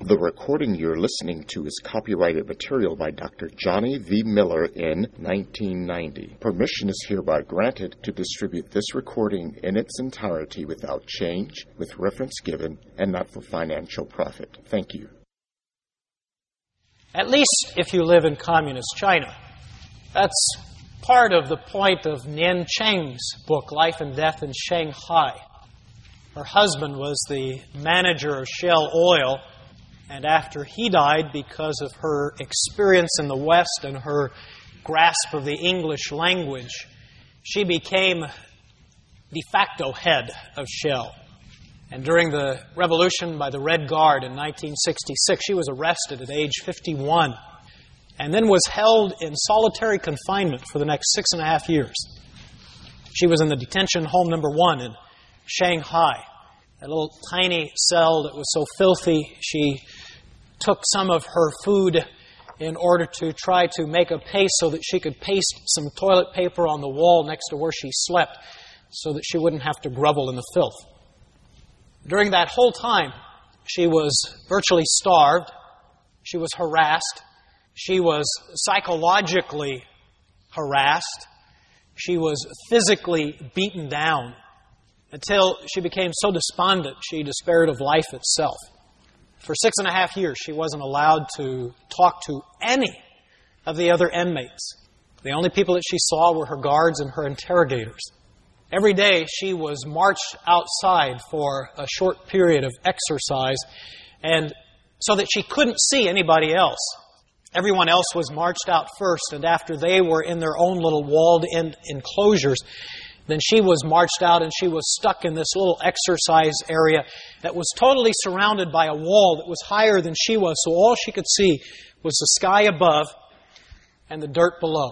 The recording you're listening to is copyrighted material by Dr. Johnny V. Miller in 1990. Permission is hereby granted to distribute this recording in its entirety without change, with reference given, and not for financial profit. Thank you. At least if you live in communist China. That's part of the point of Nian Cheng's book, Life and Death in Shanghai. Her husband was the manager of Shell Oil, and after he died, because of her experience in the West and her grasp of the English language, she became de facto head of Shell. And during the revolution by the Red Guard in 1966, she was arrested at age 51 and then was held in solitary confinement for the next 6.5 years. She was in the detention home number 1 in Shanghai, a little tiny cell that was so filthy she took some of her food in order to try to make a paste so that she could paste some toilet paper on the wall next to where she slept so that she wouldn't have to grovel in the filth. During that whole time, she was virtually starved. She was harassed. She was psychologically harassed. She was physically beaten down until she became so despondent she despaired of life itself. For 6.5 years, she wasn't allowed to talk to any of the other inmates. The only people that she saw were her guards and her interrogators. Every day, she was marched outside for a short period of exercise, and so that she couldn't see anybody else. Everyone else was marched out first, and after they were in their own little walled-in enclosures, then she was marched out and she was stuck in this little exercise area that was totally surrounded by a wall that was higher than she was, so all she could see was the sky above and the dirt below.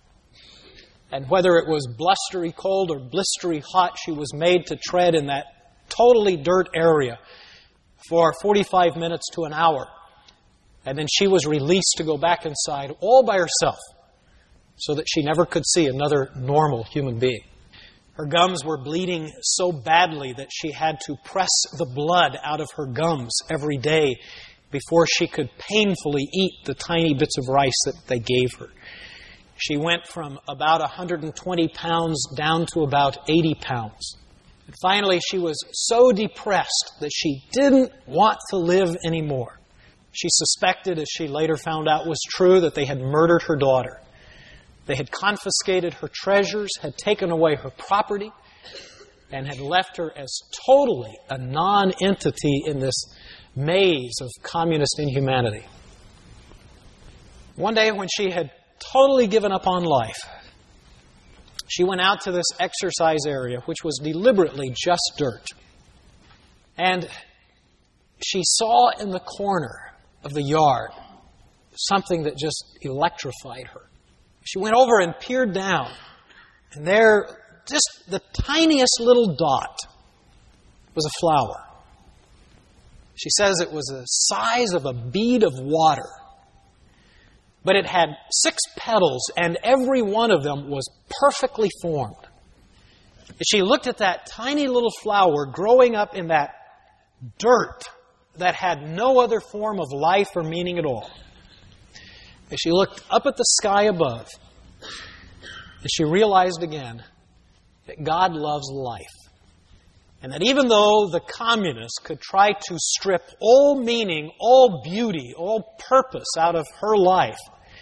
And whether it was blustery cold or blistery hot, she was made to tread in that totally dirt area for 45 minutes to an hour. And then she was released to go back inside all by herself so that she never could see another normal human being. Her gums were bleeding so badly that she had to press the blood out of her gums every day before she could painfully eat the tiny bits of rice that they gave her. She went from about 120 pounds down to about 80 pounds. And finally, she was so depressed that she didn't want to live anymore. She suspected, as she later found out was true, that they had murdered her daughter. They had confiscated her treasures, had taken away her property, and had left her as totally a non-entity in this maze of communist inhumanity. One day when she had totally given up on life, she went out to this exercise area, which was deliberately just dirt. And she saw in the corner of the yard something that just electrified her. She went over and peered down, and there, just the tiniest little dot was a flower. She says it was the size of a bead of water, but it had 6 petals, and every one of them was perfectly formed. As she looked at that tiny little flower growing up in that dirt that had no other form of life or meaning at all, as she looked up at the sky above, and she realized again that God loves life. And that even though the communists could try to strip all meaning, all beauty, all purpose out of her life,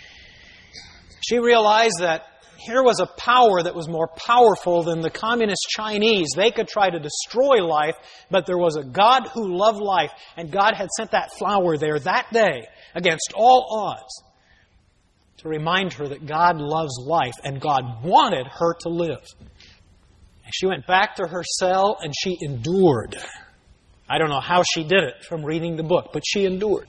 she realized that here was a power that was more powerful than the communist Chinese. They could try to destroy life, but there was a God who loved life, and God had sent that flower there that day against all odds to remind her that God loves life and God wanted her to live. And she went back to her cell and she endured. I don't know how she did it from reading the book, but she endured.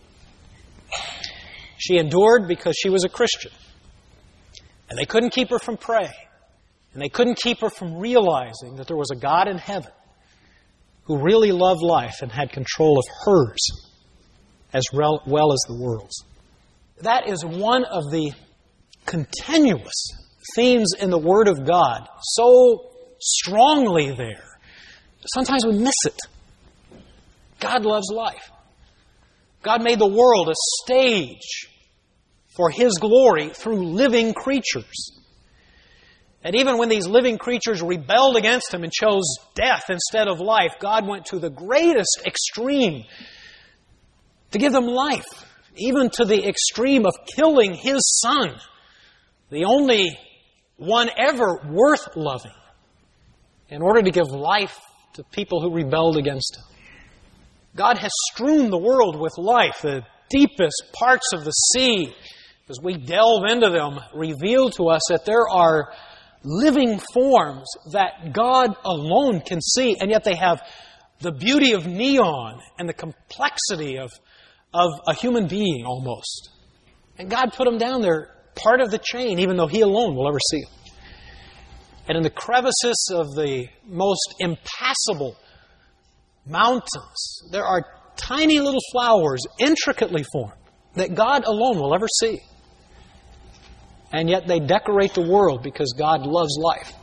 She endured because she was a Christian. And they couldn't keep her from praying. And they couldn't keep her from realizing that there was a God in heaven who really loved life and had control of hers as well as the world's. That is one of the continuous themes in the Word of God, so strongly there. Sometimes we miss it. God loves life. God made the world a stage for His glory through living creatures. And even when these living creatures rebelled against Him and chose death instead of life, God went to the greatest extreme to give them life, even to the extreme of killing His Son, the only one ever worth loving, in order to give life to people who rebelled against Him. God has strewn the world with life. The deepest parts of the sea, as we delve into them, reveal to us that there are living forms that God alone can see, and yet they have the beauty of neon and the complexity of a human being almost. And God put them down there, part of the chain, even though He alone will ever see them. And in the crevices of the most impassable mountains, there are tiny little flowers, intricately formed, that God alone will ever see. And yet they decorate the world because God loves life.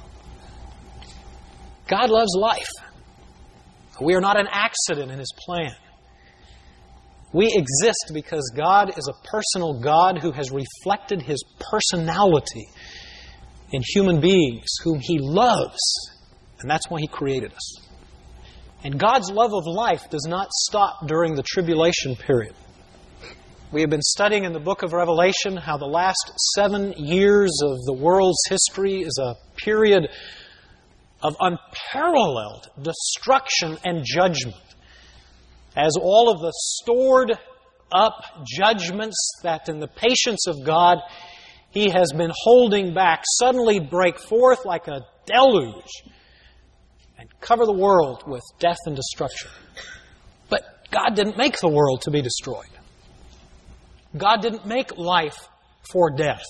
God loves life. We are not an accident in His plan. We exist because God is a personal God who has reflected His personality in human beings whom He loves. And that's why He created us. And God's love of life does not stop during the tribulation period. We have been studying in the book of Revelation how the last 7 years of the world's history is a period of unparalleled destruction and judgment, as all of the stored up judgments that in the patience of God He has been holding back suddenly break forth like a deluge and cover the world with death and destruction. But God didn't make the world to be destroyed. God didn't make life for death.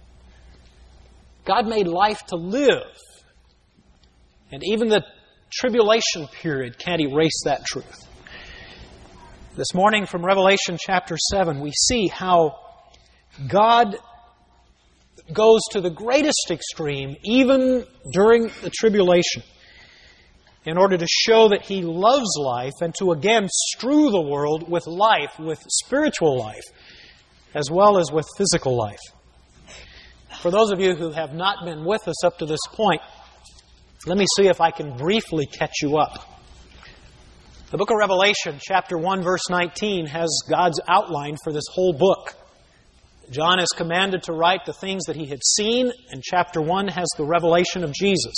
God made life to live. And even the tribulation period can't erase that truth. This morning from Revelation chapter 7, we see how God goes to the greatest extreme, even during the tribulation, in order to show that He loves life and to again strew the world with life, with spiritual life, as well as with physical life. For those of you who have not been with us up to this point, let me see if I can briefly catch you up. The book of Revelation, chapter 1, verse 19, has God's outline for this whole book. John is commanded to write the things that he had seen, and chapter 1 has the revelation of Jesus.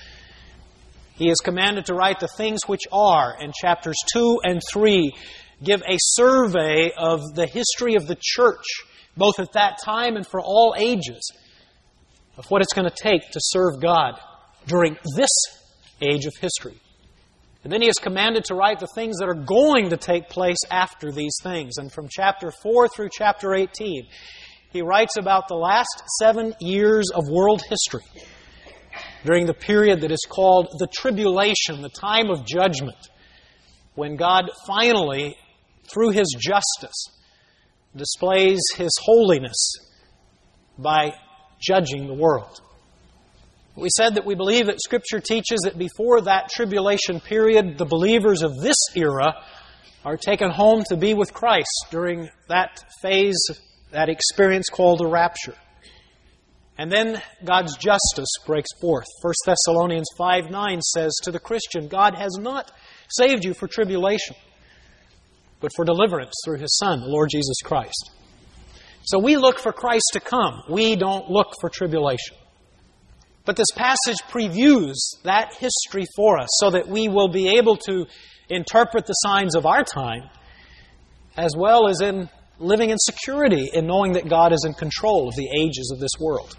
He is commanded to write the things which are, and chapters 2 and 3 give a survey of the history of the church, both at that time and for all ages, of what it's going to take to serve God during this age of history. And then he is commanded to write the things that are going to take place after these things. And from chapter 4 through chapter 18, he writes about the last 7 years of world history, during the period that is called the tribulation, the time of judgment, when God finally, through His justice, displays His holiness by judging the world. We said that we believe that Scripture teaches that before that tribulation period, the believers of this era are taken home to be with Christ during that phase, that experience called the rapture. And then God's justice breaks forth. 1 Thessalonians 5:9 says to the Christian, God has not saved you for tribulation, but for deliverance through His Son, the Lord Jesus Christ. So we look for Christ to come. We don't look for tribulation. But this passage previews that history for us so that we will be able to interpret the signs of our time, as well as in living in security in knowing that God is in control of the ages of this world.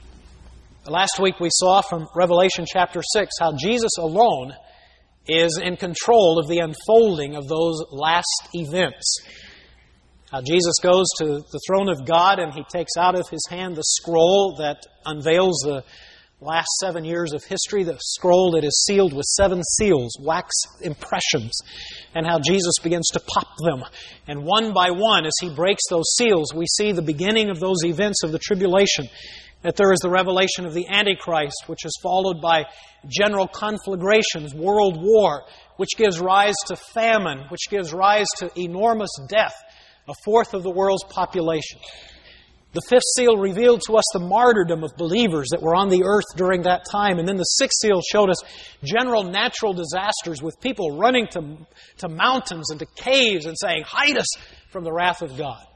Last week we saw from Revelation chapter 6 how Jesus alone is in control of the unfolding of those last events. How Jesus goes to the throne of God and He takes out of His hand the scroll that unveils the last 7 years of history, the scroll that is sealed with 7 seals, wax impressions, and how Jesus begins to pop them. And one by one, as He breaks those seals, we see the beginning of those events of the tribulation. That there is the revelation of the Antichrist, which is followed by general conflagrations, world war, which gives rise to famine, which gives rise to enormous death, a fourth of the world's population. The fifth seal revealed to us the martyrdom of believers that were on the earth during that time. And then the sixth seal showed us general natural disasters with people running to mountains and to caves and saying, "Hide us from the wrath of God."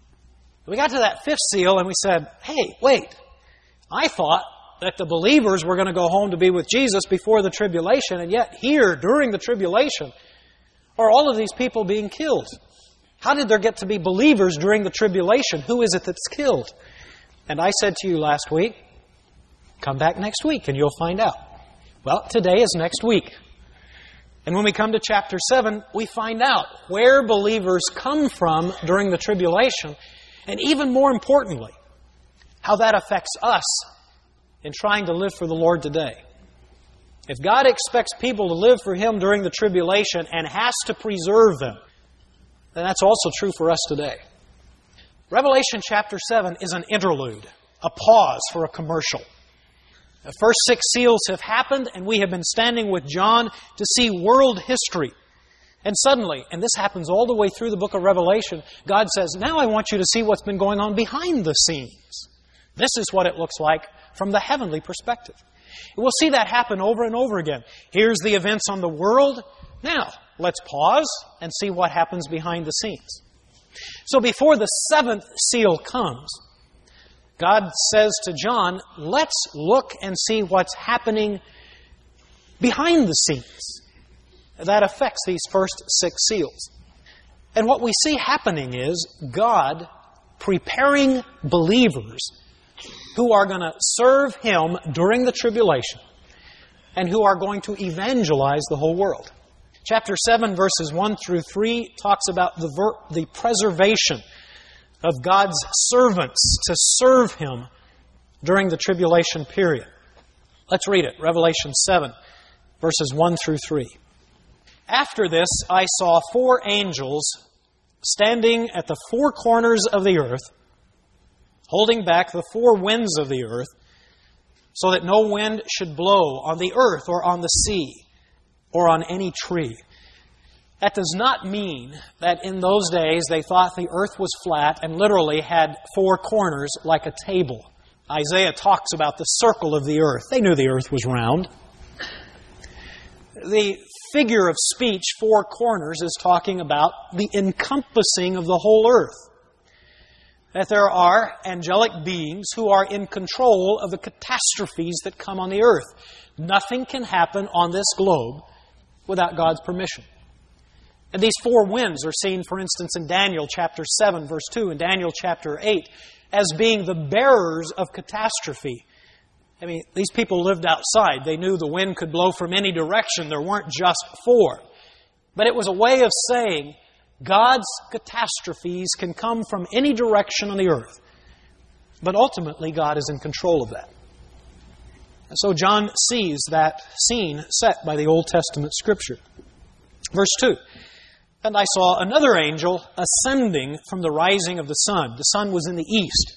We got to that fifth seal and we said, "Hey, wait, I thought that the believers were going to go home to be with Jesus before the tribulation, and yet here, during the tribulation, are all of these people being killed. How did there get to be believers during the tribulation? Who is it that's killed?" And I said to you last week, come back next week and you'll find out. Well, today is next week. And when we come to chapter 7, we find out where believers come from during the tribulation, and even more importantly, how that affects us in trying to live for the Lord today. If God expects people to live for Him during the tribulation and has to preserve them, then that's also true for us today. Revelation chapter 7 is an interlude, a pause for a commercial. The first 6 seals have happened, and we have been standing with John to see world history. And suddenly, and this happens all the way through the book of Revelation, God says, "Now I want you to see what's been going on behind the scenes. This is what it looks like from the heavenly perspective." And we'll see that happen over and over again. Here's the events on the world. Now, let's pause and see what happens behind the scenes. So before the 7th seal comes, God says to John, let's look and see what's happening behind the scenes that affects these first 6 seals. And what we see happening is God preparing believers who are going to serve Him during the tribulation and who are going to evangelize the whole world. Chapter 7, verses 1 through 3 talks about the preservation of God's servants to serve Him during the tribulation period. Let's read it. Revelation 7, verses 1 through 3. "After this, I saw 4 angels standing at the 4 corners of the earth, holding back the 4 winds of the earth, so that no wind should blow on the earth or on the sea or on any tree." That does not mean that in those days they thought the earth was flat and literally had 4 corners like a table. Isaiah talks about the circle of the earth. They knew the earth was round. The figure of speech, 4 corners, is talking about the encompassing of the whole earth. That there are angelic beings who are in control of the catastrophes that come on the earth. Nothing can happen on this globe without God's permission. And these 4 winds are seen, for instance, in Daniel chapter 7, verse 2, and Daniel chapter 8, as being the bearers of catastrophe. I mean, these people lived outside. They knew the wind could blow from any direction. There weren't just 4. But it was a way of saying God's catastrophes can come from any direction on the earth. But ultimately, God is in control of that. And so John sees that scene set by the Old Testament Scripture. Verse 2, "And I saw another angel ascending from the rising of the sun." The sun was in the east.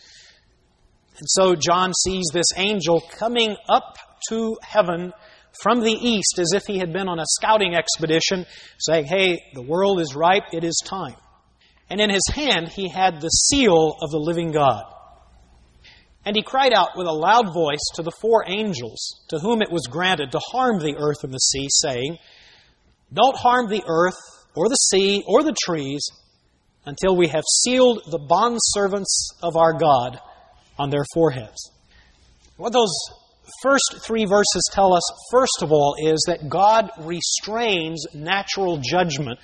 And so John sees this angel coming up to heaven from the east as if he had been on a scouting expedition, saying, "Hey, the world is ripe, it is time." And in his hand he had the seal of the living God. And he cried out with a loud voice to the 4 angels to whom it was granted to harm the earth and the sea, saying, "Don't harm the earth or the sea or the trees until we have sealed the bondservants of our God on their foreheads." What those first 3 verses tell us, first of all, is that God restrains natural judgment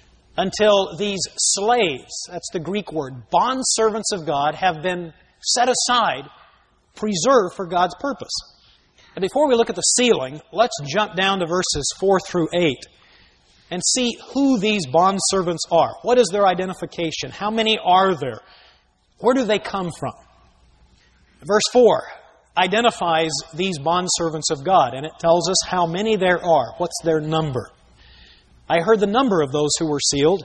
until these slaves, that's the Greek word, bondservants of God, have been set aside, preserved for God's purpose. And before we look at the sealing, let's jump down to verses 4 through 8 and see who these bondservants are. What is their identification? How many are there? Where do they come from? Verse 4 identifies these bondservants of God, and it tells us how many there are. What's their number? "I heard the number of those who were sealed,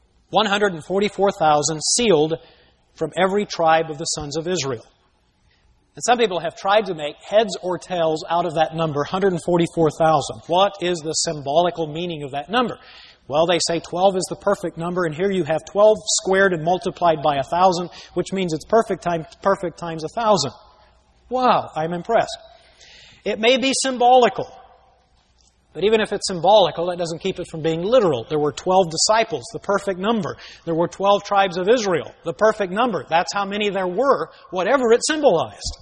144,000 sealed from every tribe of the sons of Israel." And some people have tried to make heads or tails out of that number, 144,000. What is the symbolical meaning of that number? Well, they say 12 is the perfect number, and here you have 12 squared and multiplied by 1,000, which means it's perfect times 1,000. Wow, I'm impressed. It may be symbolical. But even if it's symbolical, that doesn't keep it from being literal. There were 12 disciples, the perfect number. There were 12 tribes of Israel, the perfect number. That's how many there were, whatever it symbolized.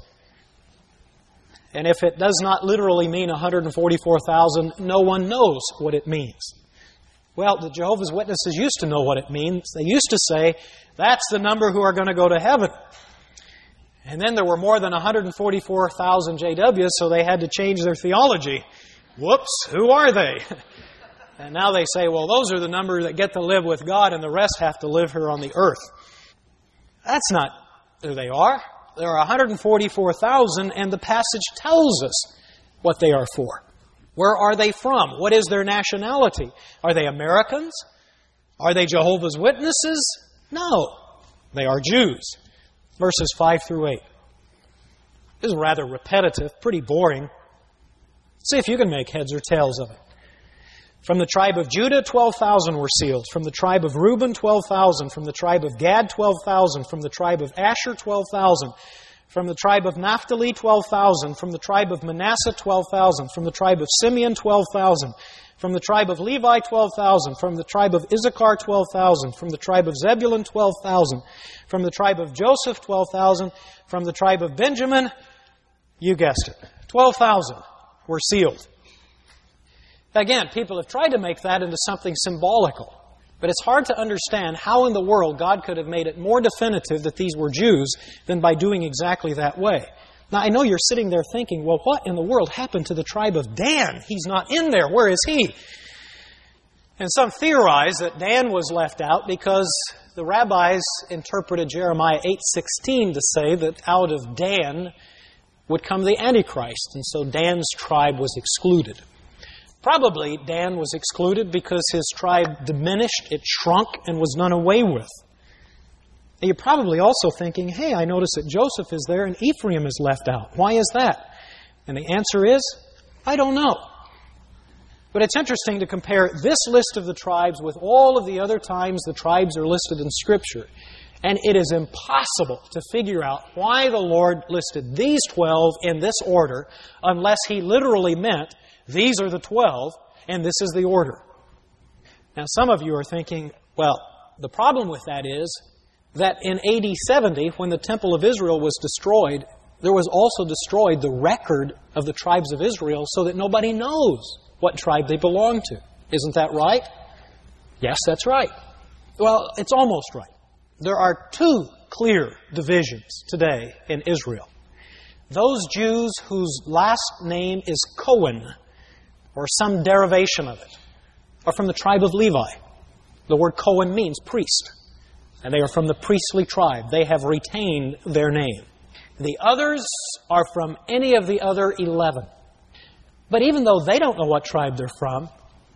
And if it does not literally mean 144,000, no one knows what it means. Well, the Jehovah's Witnesses used to know what it means. They used to say, that's the number who are going to go to heaven. And then there were more than 144,000 JWs, so they had to change their theology. Whoops, who are they? And now they say, well, those are the numbers that get to live with God and the rest have to live here on the earth. That's not who they are. There are 144,000 and the passage tells us what they are for. Where are they from? What is their nationality? Are they Americans? Are they Jehovah's Witnesses? No, they are Jews. Verses 5 through 8. This is rather repetitive, pretty boring. See if you can make heads or tails of it. From the tribe of Judah, 12,000 were sealed. From the tribe of Reuben, 12,000. From the tribe of Gad, 12,000. From the tribe of Asher, 12,000. From the tribe of Naphtali, 12,000. From the tribe of Manasseh, 12,000. From the tribe of Simeon, 12,000. From the tribe of Levi, 12,000. From the tribe of Issachar, 12,000. From the tribe of Zebulun, 12,000. From the tribe of Joseph, 12,000. From the tribe of Benjamin, you guessed it, 12,000 were sealed. Again, people have tried to make that into something symbolical. But it's hard to understand how in the world God could have made it more definitive that these were Jews than by doing exactly that way. Now, I know you're sitting there thinking, well, what in the world happened to the tribe of Dan? He's not in there. Where is he? And some theorize that Dan was left out because the rabbis interpreted Jeremiah 8:16 to say that out of Dan would come the Antichrist, and so Dan's tribe was excluded. Probably Dan was excluded because his tribe diminished, it shrunk, and was done away with. And you're probably also thinking, hey, I notice that Joseph is there and Ephraim is left out. Why is that? And the answer is, I don't know. But it's interesting to compare this list of the tribes with all of the other times the tribes are listed in Scripture. And it is impossible to figure out why the Lord listed these 12 in this order unless He literally meant these are the 12 and this is the order. Now, some of you are thinking, well, the problem with that is that in AD 70, when the Temple of Israel was destroyed, there was also destroyed the record of the tribes of Israel so that nobody knows what tribe they belong to. Isn't that right? Yes, that's right. Well, it's almost right. There are two clear divisions today in Israel. Those Jews whose last name is Cohen, or some derivation of it, are from the tribe of Levi. The word Cohen means priest, and they are from the priestly tribe. They have retained their name. The others are from any of the other 11. But even though they don't know what tribe they're from,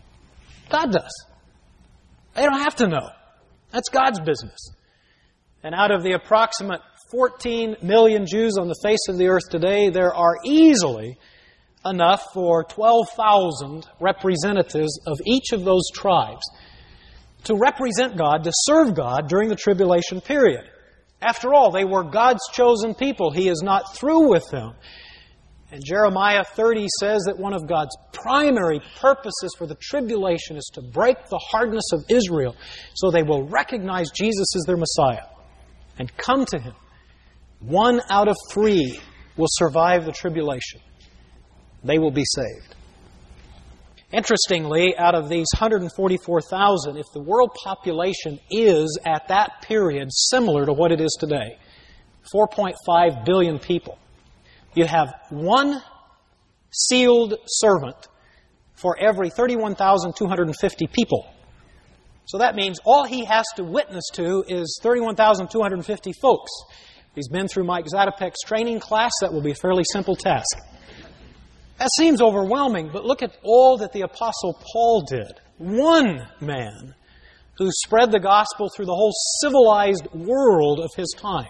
God does. They don't have to know. That's God's business. And out of the approximate 14 million Jews on the face of the earth today, there are easily enough for 12,000 representatives of each of those tribes to represent God, to serve God during the tribulation period. After all, they were God's chosen people. He is not through with them. And Jeremiah 30 says that one of God's primary purposes for the tribulation is to break the hardness of Israel so they will recognize Jesus as their Messiah and come to Him. 1 out of 3 will survive the tribulation. They will be saved. Interestingly, out of these 144,000, if the world population is at that period similar to what it is today, 4.5 billion people, you have one sealed servant for every 31,250 people. So that means all he has to witness to is 31,250 folks. If he's been through Mike Zatopek's training class, that will be a fairly simple task. That seems overwhelming, but look at all that the Apostle Paul did. One man who spread the gospel through the whole civilized world of his time.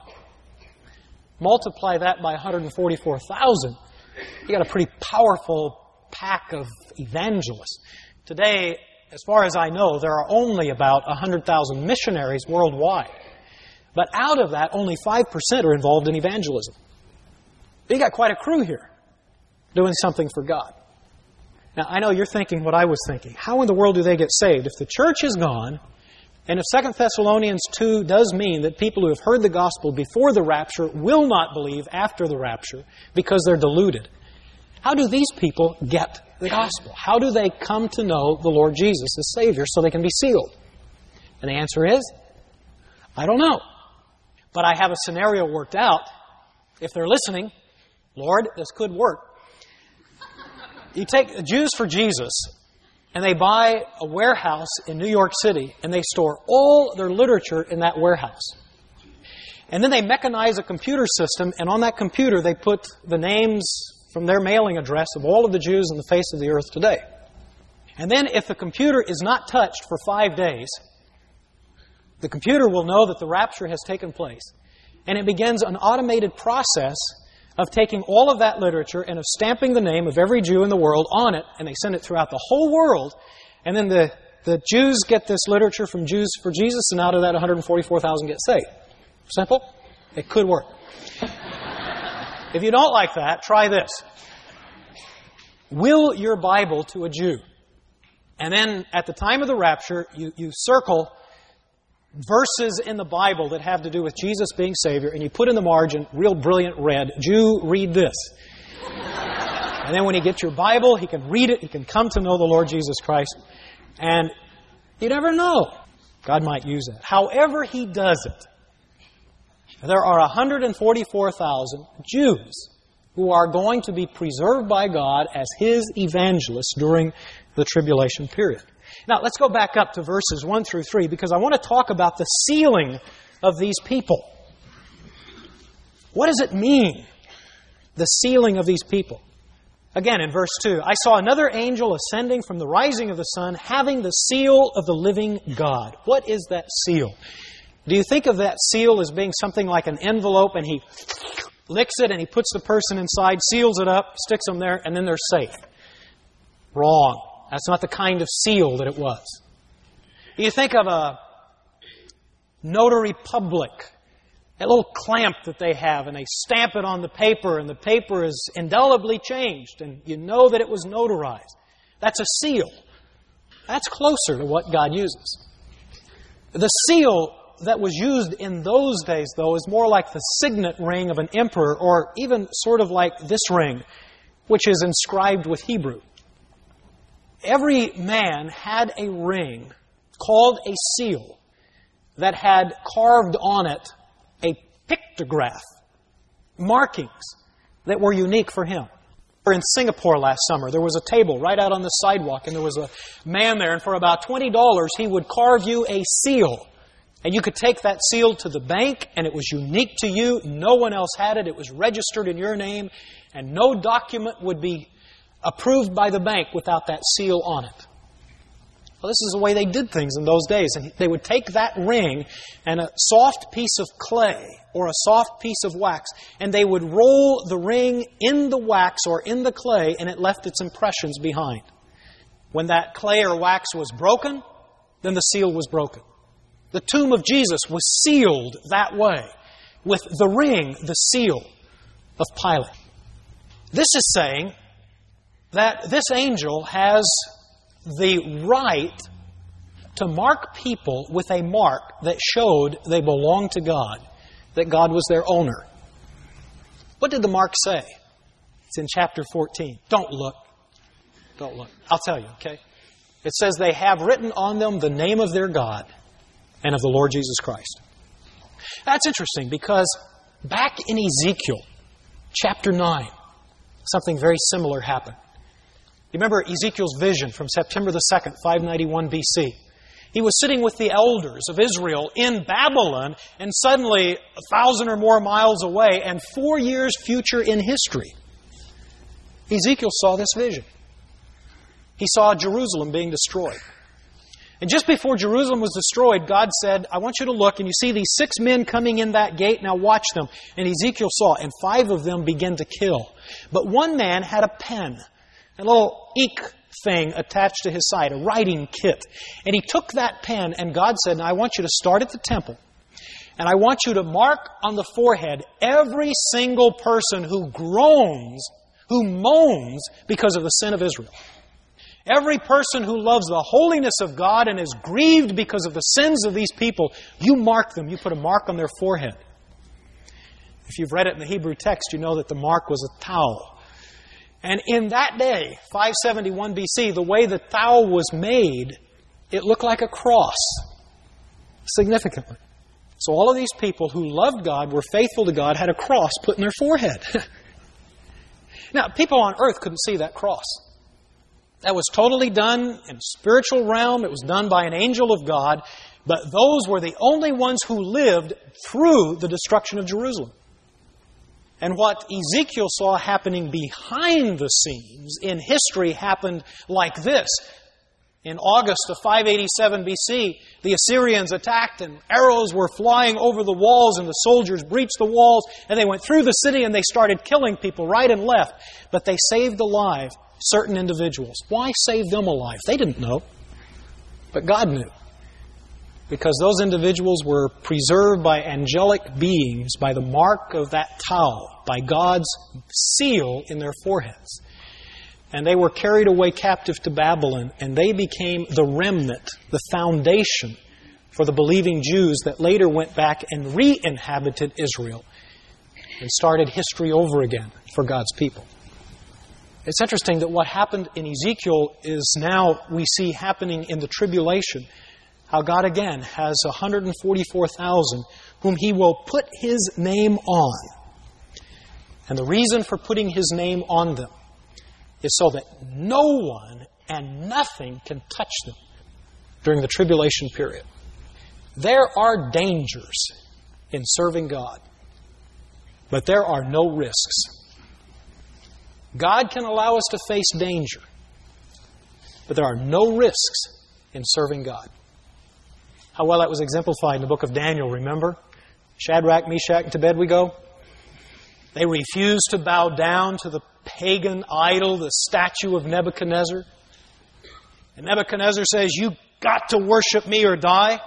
Multiply that by 144,000, you got a pretty powerful pack of evangelists. Today, as far as I know, there are only about 100,000 missionaries worldwide. But out of that, only 5% are involved in evangelism. You got quite a crew here doing something for God. Now, I know you're thinking what I was thinking. How in the world do they get saved? If the church is gone, and if 2 Thessalonians 2 does mean that people who have heard the gospel before the rapture will not believe after the rapture because they're deluded, how do these people get the gospel? How do they come to know the Lord Jesus as Savior so they can be sealed? And the answer is, I don't know. But I have a scenario worked out. If they're listening, Lord, this could work. You take Jews for Jesus, and they buy a warehouse in New York City, and they store all their literature in that warehouse. And then they mechanize a computer system, and on that computer they put the names from their mailing address of all of the Jews on the face of the earth today. And then if the computer is not touched for 5 days, the computer will know that the rapture has taken place. And it begins an automated process of taking all of that literature and of stamping the name of every Jew in the world on it, and they send it throughout the whole world. And then the Jews get this literature from Jews for Jesus, and out of that 144,000 get saved. Simple? It could work. If you don't like that, try this. Will your Bible to a Jew. And then at the time of the rapture, you circle verses in the Bible that have to do with Jesus being Savior, and you put in the margin, real brilliant red, Jew, read this. And then when he gets your Bible, he can read it, he can come to know the Lord Jesus Christ. And you never know. God might use that. However he does it, there are 144,000 Jews who are going to be preserved by God as His evangelists during the tribulation period. Now, let's go back up to verses 1 through 3 because I want to talk about the sealing of these people. What does it mean, the sealing of these people? Again, in verse 2, I saw another angel ascending from the rising of the sun, having the seal of the living God. What is that seal? Do you think of that seal as being something like an envelope, and he licks it and he puts the person inside, seals it up, sticks them there, and then they're safe? Wrong. That's not the kind of seal that it was. You think of a notary public, that little clamp that they have, and they stamp it on the paper, and the paper is indelibly changed, and you know that it was notarized. That's a seal. That's closer to what God uses. The seal that was used in those days, though, is more like the signet ring of an emperor, or even sort of like this ring, which is inscribed with Hebrew. Every man had a ring called a seal that had carved on it a pictograph, markings that were unique for him. In Singapore last summer, there was a table right out on the sidewalk, and there was a man there, and for about $20, he would carve you a seal. And you could take that seal to the bank, and it was unique to you. No one else had it. It was registered in your name, and no document would be approved by the bank without that seal on it. Well, this is the way they did things in those days. And they would take that ring and a soft piece of clay or a soft piece of wax, and they would roll the ring in the wax or in the clay, and it left its impressions behind. When that clay or wax was broken, then the seal was broken. The tomb of Jesus was sealed that way, with the ring, the seal of Pilate. This is saying that this angel has the right to mark people with a mark that showed they belonged to God, that God was their owner. What did the mark say? It's in chapter 14. Don't look. Don't look. I'll tell you, okay? It says they have written on them the name of their God and of the Lord Jesus Christ. That's interesting because back in Ezekiel chapter 9, something very similar happened. You remember Ezekiel's vision from September the 2nd, 591 BC. He was sitting with the elders of Israel in Babylon, and suddenly 1,000 or more miles away and 4 years future in history, Ezekiel saw this vision. He saw Jerusalem being destroyed. And just before Jerusalem was destroyed, God said, I want you to look, and you see these 6 men coming in that gate, now watch them. And Ezekiel saw, and 5 of them began to kill. But one man had a pen. a little ink thing attached to his side, a writing kit. And he took that pen, and God said, now I want you to start at the temple, and I want you to mark on the forehead every single person who groans, who moans because of the sin of Israel. Every person who loves the holiness of God and is grieved because of the sins of these people, you mark them. You put a mark on their forehead. If you've read it in the Hebrew text, you know that the mark was a towel. And in that day, 571 BC, the way the towel was made, it looked like a cross, significantly. So all of these people who loved God, were faithful to God, had a cross put in their forehead. Now, people on earth couldn't see that cross. That was totally done in a spiritual realm. It was done by an angel of God. But those were the only ones who lived through the destruction of Jerusalem. And what Ezekiel saw happening behind the scenes in history happened like this. In August of 587 BC, the Assyrians attacked and arrows were flying over the walls and the soldiers breached the walls and they went through the city and they started killing people right and left. But they saved alive certain individuals. Why save them alive? They didn't know. But God knew. Because those individuals were preserved by angelic beings, by the mark of that towel, by God's seal in their foreheads. And they were carried away captive to Babylon, and they became the remnant, the foundation for the believing Jews that later went back and re-inhabited Israel and started history over again for God's people. It's interesting that what happened in Ezekiel is now we see happening in the tribulation. How God again has 144,000 whom He will put His name on. And the reason for putting His name on them is so that no one and nothing can touch them during the tribulation period. There are dangers in serving God, but there are no risks. God can allow us to face danger, but there are no risks in serving God. How well that was exemplified in the book of Daniel, remember? Shadrach, Meshach, and Abednego. They refused to bow down to the pagan idol, the statue of Nebuchadnezzar. And Nebuchadnezzar says, "You got to worship me or die."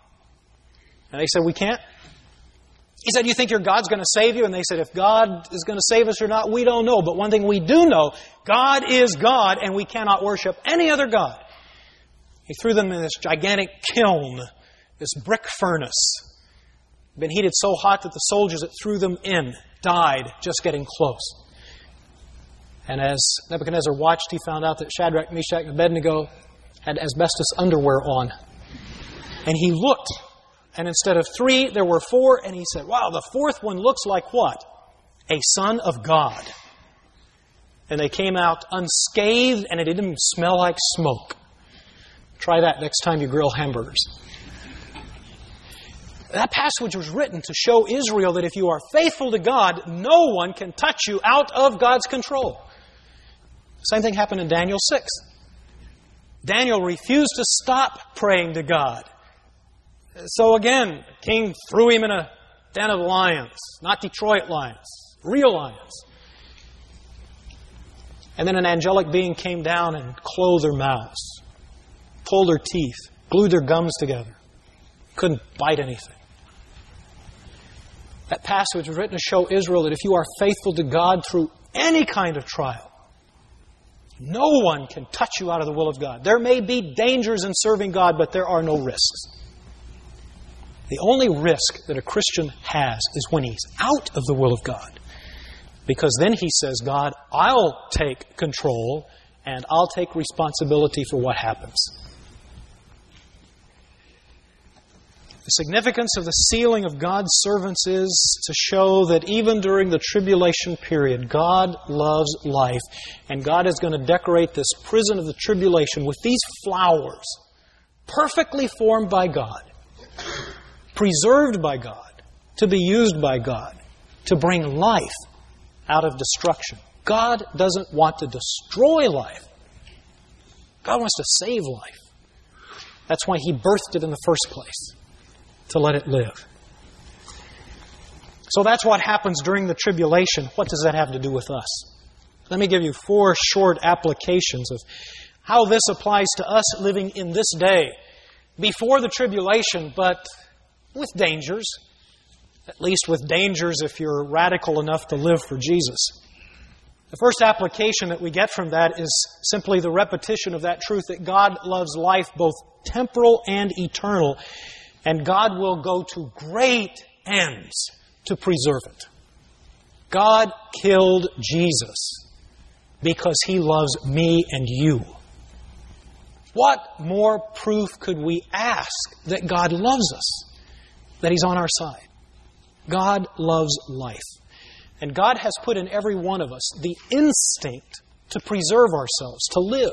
And they said, "We can't." He said, "You think your God's going to save you?" And they said, "If God is going to save us or not, we don't know. But one thing we do know, God is God and we cannot worship any other God." He threw them in this gigantic kiln, this brick furnace. It had been heated so hot that the soldiers that threw them in died just getting close. And as Nebuchadnezzar watched, he found out that Shadrach, Meshach, and Abednego had asbestos underwear on. And he looked, and instead of 3, there were 4, and he said, "Wow, the 4th one looks like what? A son of God." And they came out unscathed, and it didn't even smell like smoke. Try that next time you grill hamburgers. That passage was written to show Israel that if you are faithful to God, no one can touch you out of God's control. Same thing happened in Daniel 6. Daniel refused to stop praying to God. So again, the king threw him in a den of lions. Not Detroit lions, real lions. And then an angelic being came down and closed their mouths, pulled their teeth, glued their gums together. Couldn't bite anything. That passage was written to show Israel that if you are faithful to God through any kind of trial, no one can touch you out of the will of God. There may be dangers in serving God, but there are no risks. The only risk that a Christian has is when he's out of the will of God. Because then he says, "God, I'll take control and I'll take responsibility for what happens." The significance of the sealing of God's servants is to show that even during the tribulation period, God loves life. And God is going to decorate this prison of the tribulation with these flowers, perfectly formed by God, preserved by God, to be used by God, to bring life out of destruction. God doesn't want to destroy life. God wants to save life. That's why He birthed it in the first place, to let it live. So that's what happens during the tribulation. What does that have to do with us? Let me give you 4 short applications of how this applies to us living in this day, before the tribulation, but with dangers, at least with dangers if you're radical enough to live for Jesus. The first application that we get from that is simply the repetition of that truth that God loves life, both temporal and eternal, and God will go to great ends to preserve it. God killed Jesus because He loves me and you. What more proof could we ask that God loves us, that He's on our side? God loves life. And God has put in every one of us the instinct to preserve ourselves, to live.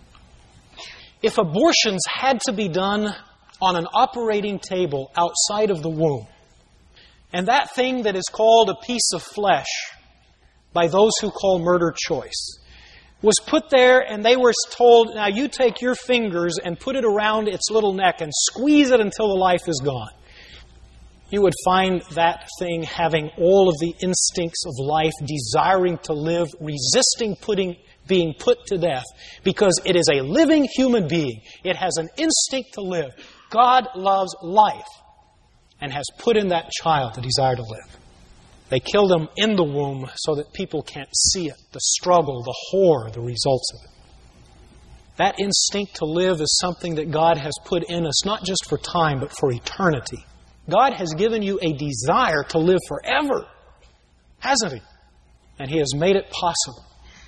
If abortions had to be done on an operating table outside of the womb, and that thing that is called a piece of flesh by those who call murder choice was put there, and they were told, now you take your fingers and put it around its little neck and squeeze it until the life is gone, you would find that thing having all of the instincts of life, desiring to live, resisting being put to death, because it is a living human being. It has an instinct to live. God loves life and has put in that child the desire to live. They killed him in the womb so that people can't see it, the struggle, the horror, the results of it. That instinct to live is something that God has put in us, not just for time, but for eternity. God has given you a desire to live forever, hasn't He? And He has made it possible.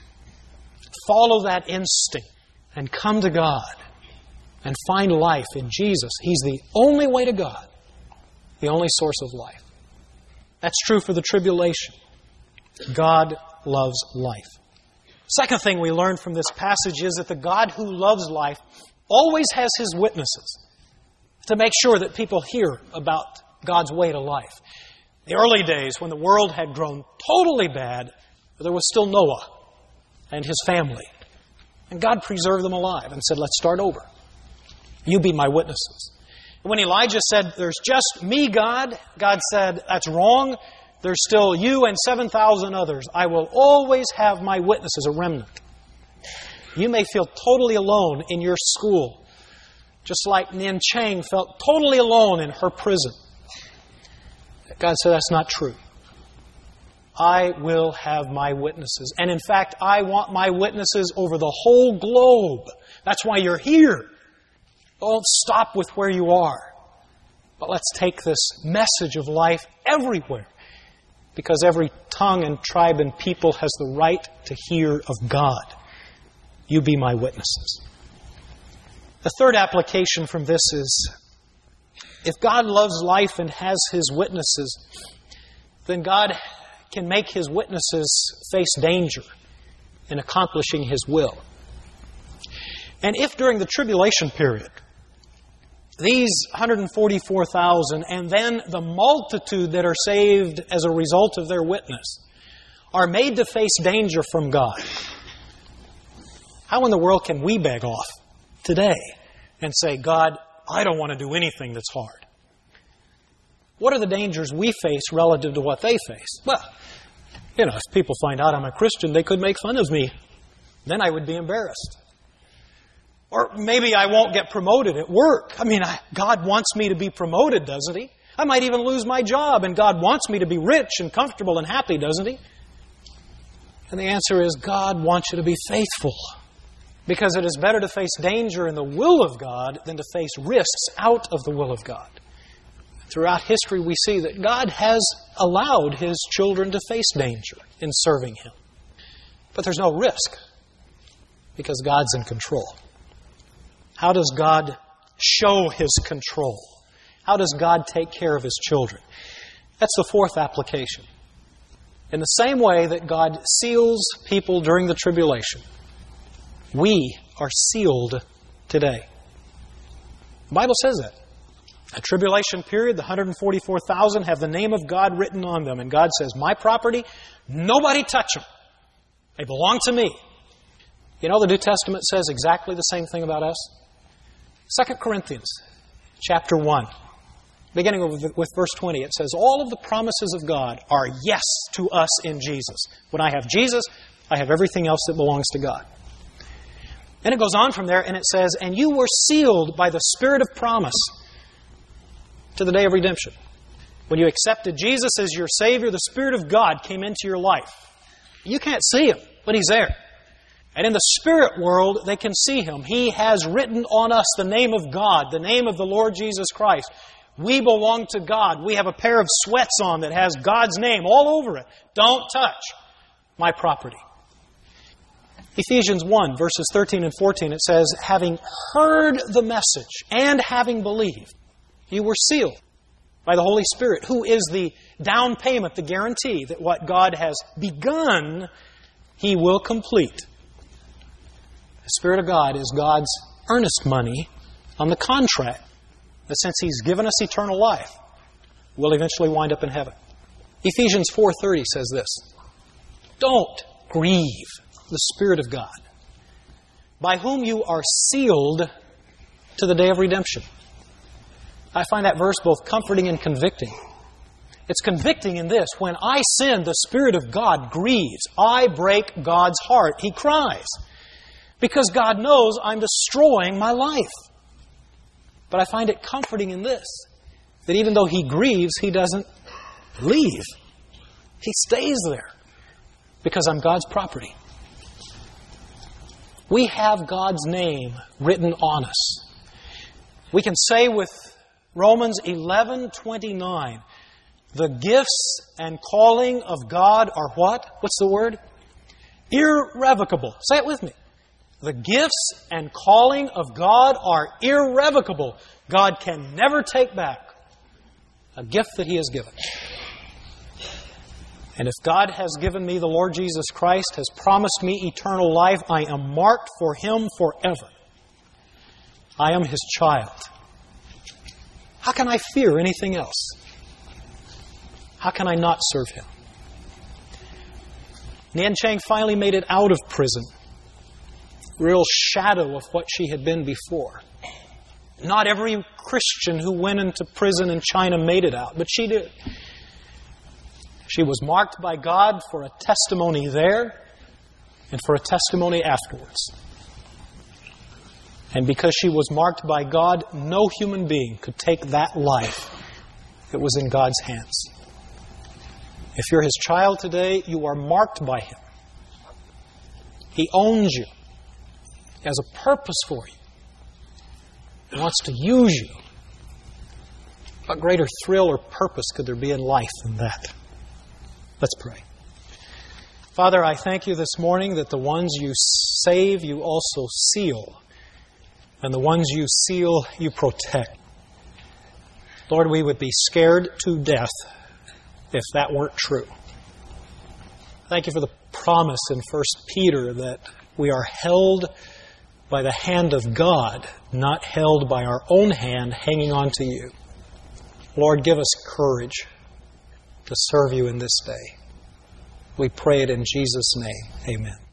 Follow that instinct and come to God and find life in Jesus. He's the only way to God, the only source of life. That's true for the tribulation. God loves life. Second thing we learn from this passage is that the God who loves life always has His witnesses to make sure that people hear about God's way to life. The early days, when the world had grown totally bad, there was still Noah and his family. And God preserved them alive and said, let's start over. You be my witnesses. And when Elijah said, there's just me, God said, that's wrong. There's still you and 7,000 others. I will always have my witnesses, a remnant. You may feel totally alone in your school, just like Nian Chang felt totally alone in her prison. God said, that's not true. I will have my witnesses. And in fact, I want my witnesses over the whole globe. That's why you're here. Don't stop with where you are. But let's take this message of life everywhere. Because every tongue and tribe and people has the right to hear of God. You be my witnesses. The third application from this is, if God loves life and has His witnesses, then God can make His witnesses face danger in accomplishing His will. And if during the tribulation period, these 144,000 and then the multitude that are saved as a result of their witness are made to face danger from God, how in the world can we beg off today and say, God, I don't want to do anything that's hard? What are the dangers we face relative to what they face? Well, if people find out I'm a Christian, they could make fun of me. Then I would be embarrassed. Or maybe I won't get promoted at work. God wants me to be promoted, doesn't He? I might even lose my job, and God wants me to be rich and comfortable and happy, doesn't He? And the answer is, God wants you to be faithful. Because it is better to face danger in the will of God than to face risks out of the will of God. Throughout history, we see that God has allowed His children to face danger in serving Him. But there's no risk, because God's in control. How does God show His control? How does God take care of His children? That's the fourth application. In the same way that God seals people during the tribulation, we are sealed today. The Bible says that. A tribulation period, the 144,000 have the name of God written on them. And God says, my property, nobody touch them. They belong to me. The New Testament says exactly the same thing about us. 2 Corinthians chapter 1, beginning with verse 20, it says, all of the promises of God are yes to us in Jesus. When I have Jesus, I have everything else that belongs to God. And it goes on from there and it says, and you were sealed by the Spirit of promise to the day of redemption. When you accepted Jesus as your Savior, the Spirit of God came into your life. You can't see Him, but He's there. And in the spirit world, they can see Him. He has written on us the name of God, the name of the Lord Jesus Christ. We belong to God. We have a pair of sweats on that has God's name all over it. Don't touch my property. Ephesians 1, verses 13 and 14, it says, having heard the message and having believed, you were sealed by the Holy Spirit, who is the down payment, the guarantee that what God has begun, He will complete. The Spirit of God is God's earnest money on the contract that since He's given us eternal life, we'll eventually wind up in heaven. Ephesians 4:30 says this, don't grieve the Spirit of God, by whom you are sealed to the day of redemption. I find that verse both comforting and convicting. It's convicting in this. When I sin, the Spirit of God grieves. I break God's heart. He cries. Because God knows I'm destroying my life. But I find it comforting in this, that even though He grieves, He doesn't leave. He stays there. Because I'm God's property. We have God's name written on us. We can say with Romans 11:29, the gifts and calling of God are what? What's the word? Irrevocable. Say it with me. The gifts and calling of God are irrevocable. God can never take back a gift that He has given. And if God has given me the Lord Jesus Christ, has promised me eternal life, I am marked for Him forever. I am His child. How can I fear anything else? How can I not serve Him? Nan Chang finally made it out of prison. Real shadow of what she had been before. Not every Christian who went into prison in China made it out, but she did. She was marked by God for a testimony there and for a testimony afterwards. And because she was marked by God, no human being could take that life that was in God's hands. If you're His child today, you are marked by Him. He owns you. He has a purpose for you. He wants to use you. What greater thrill or purpose could there be in life than that? Let's pray. Father, I thank You this morning that the ones You save, You also seal. And the ones You seal, You protect. Lord, we would be scared to death if that weren't true. Thank You for the promise in 1 Peter that we are held by the hand of God, not held by our own hand hanging on to You. Lord, give us courage to serve You in this day. We pray it in Jesus' name. Amen.